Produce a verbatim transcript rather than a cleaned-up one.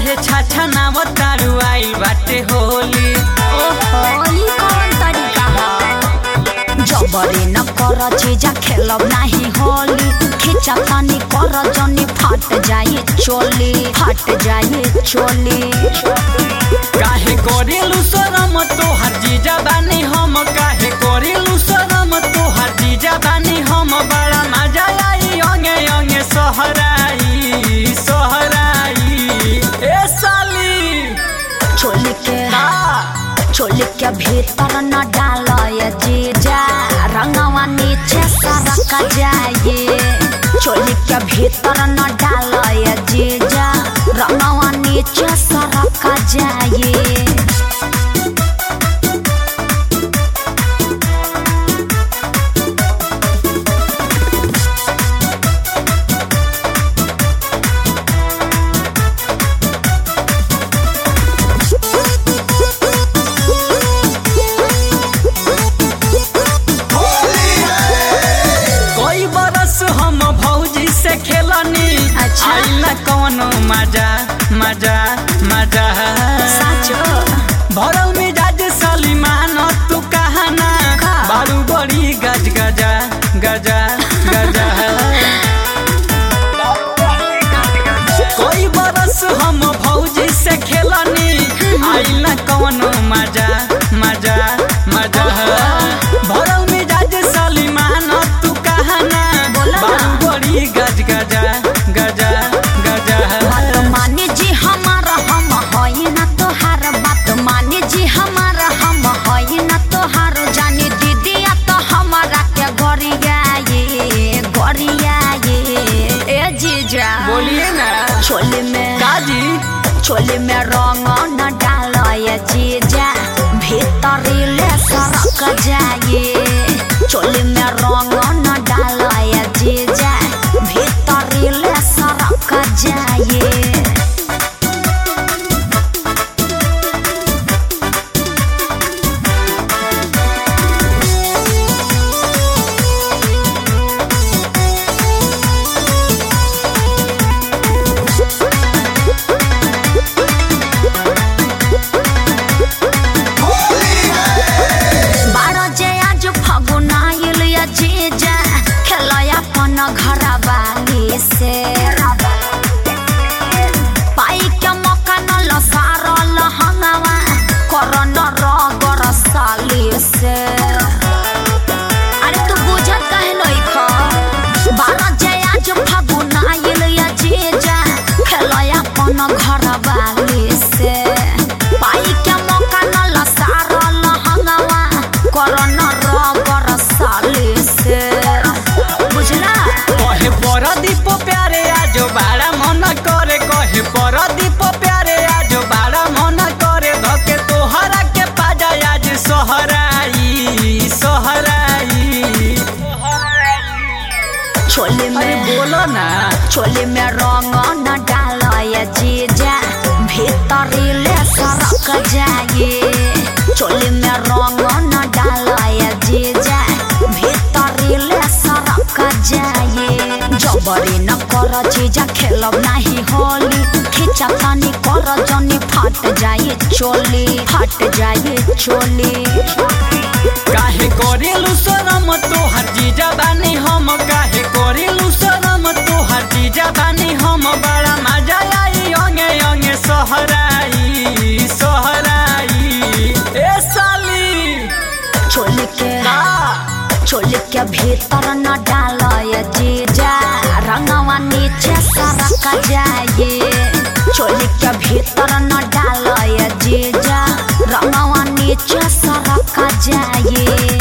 काहे छाछा ना बतारू आइल बाटे होली। ओहो ई कौन तरीका है? जबरी न कर जीजा खेलब नाही होली। खिचा तानी कर जनी फाट जाए चोली, फाट जाए चोली। काहे करेलू शरम तोहार जीजा बानी हम, काहे करेलू शरम तोहार जीजा बानी हम। बड़ा मजा आई अंगे अंगे सोहराई सोहराई ए साली। चोली के चोली के भीतर न डालय जीजा, रंगवा नीचे सरक जाए। चोली के भीतर न डालय जीजा, रंगवा नीचे सरक जाए। हम भौजी से खेलनी, अच्छा आइला कौनो मजा मजा मजा। भरल मिजाज सलीमान तू कहना, बारू बड़ी गज गजा गजा गजा। कोई बरस हम भौजी से खेलनी, आइला कौनो मजा मजा मजा। भरल मिजाज सलीमान तू कहना, बड़ी गज गजा गजा गजा। बात माने जी हमारा हम होई ना तोहार, बात माने जी हमारा हम होई ना तोहार। जानी दीदी तो हमारा के गरियाए गरियाए। ए जीजा बोलिए ना। चोली में काजी चोली में रंग न डालय जीजा, भीतरी ले सरक जाए। चोली में रंग न डालय जीजा, भीतरी ले सरक जाए। घर वाली से पाई के मौका न लसार लहंगवा, करन रगर साली से। अरे तू बुझत काहे नइख? बारह जे आज फागुन आइल या जीजा, खेलया अपन घर वाली से। पाई के मौका न लसार लहंगवा, करन रगर साली से। बुझला? कहे परदीप प्यारे आजो बाड़ा मन करे, कहे परदीप प्यारे आजो बाड़ा मन करे। धके तोहरा के पाजा आज सोहराई सोहराई। चोली में बोलो ना। चोली में रंग न डालय जीजा, भीतरी ले सरक जाए। चोली में रंग न डालय जीजा, भीतरी ले सरक जाए। जबरी न कर जीजा खेलब नाही होली। खिचा तानी कर जनी फाट जाए चोली, फाट जाए चोली। काहे करेलू शरम तोहार जीजा बानी हम, काहे करेलू शरम तोहार जीजा बानी हम। बड़ा मजा आई अंगे अंगे सोहराई सोहराई ए साली। चोली के चोली के भीतर न डालय जीजा, रंगवा नीचे सरक जाए। चोली के भीतर न डालय जीजा, रंगवा नीचे सरक जाए।